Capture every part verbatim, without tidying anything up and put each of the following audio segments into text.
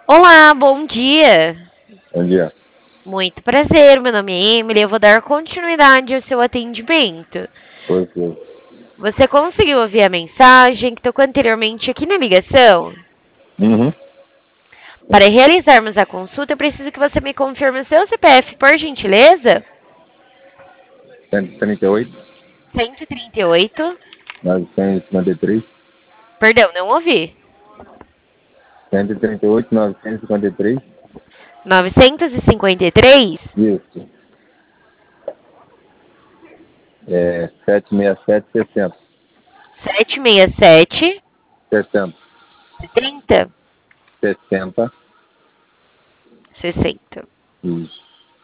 Olá, bom dia. Bom dia. Muito prazer, meu nome é Emily. Eu vou dar continuidade ao seu atendimento. Oi, oi. Você conseguiu ouvir a mensagem que tocou anteriormente aqui na ligação? Uhum. Para realizarmos a consulta, eu preciso que você me confirme o seu C P F, por gentileza. cento e trinta e oito, cento e trinta e oito. novecentos e cinquenta e três. Perdão, não ouvi. cento e trinta e oito, novecentos e cinquenta e três. novecentos e cinquenta e três. Isso. É sete seis sete, sessenta. setecentos e sessenta e sete. sessenta. setenta. sessenta. sessenta. Isso.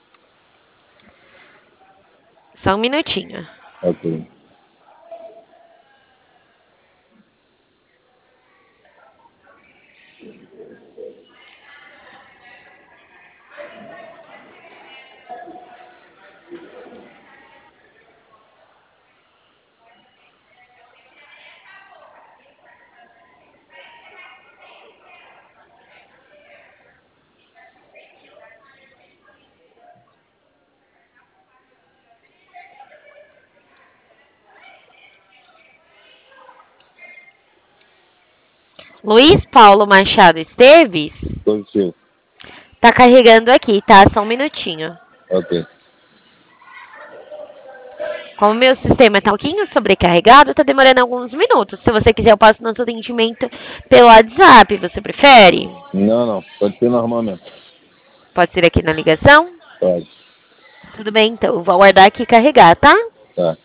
Só um minutinho. Ok. Luiz Paulo Machado Esteves. Positivo. Tá carregando aqui, tá? Só um minutinho. Ok. Como o meu sistema tá um pouquinho sobrecarregado, tá demorando alguns minutos. Se você quiser, eu passo nosso atendimento pelo WhatsApp. Você prefere? Não, não. Pode ser normalmente. Pode ser aqui na ligação? Pode. Tudo bem, então. Eu vou aguardar aqui carregar, tá? Tá.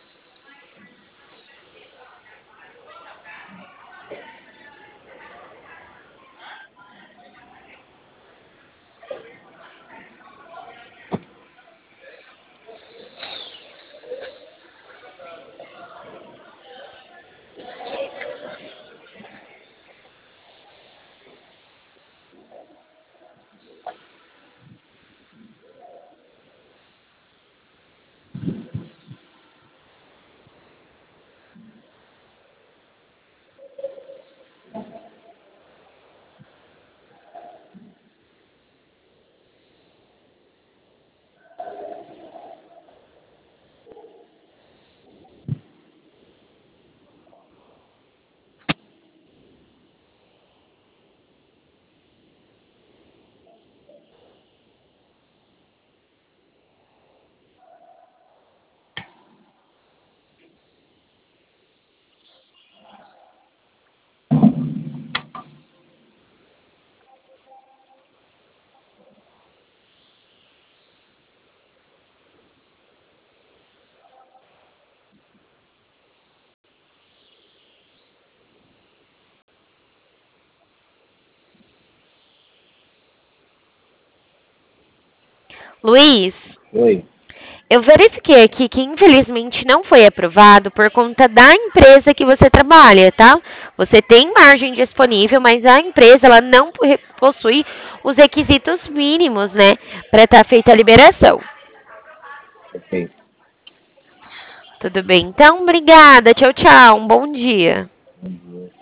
Luiz, Oi. eu verifiquei aqui que infelizmente não foi aprovado por conta da empresa que você trabalha, tá? Você tem margem disponível, mas a empresa ela não possui os requisitos mínimos, né, para estar feita a liberação. Ok. Tudo bem? Então, obrigada. Tchau, tchau. Um bom dia. Bom dia.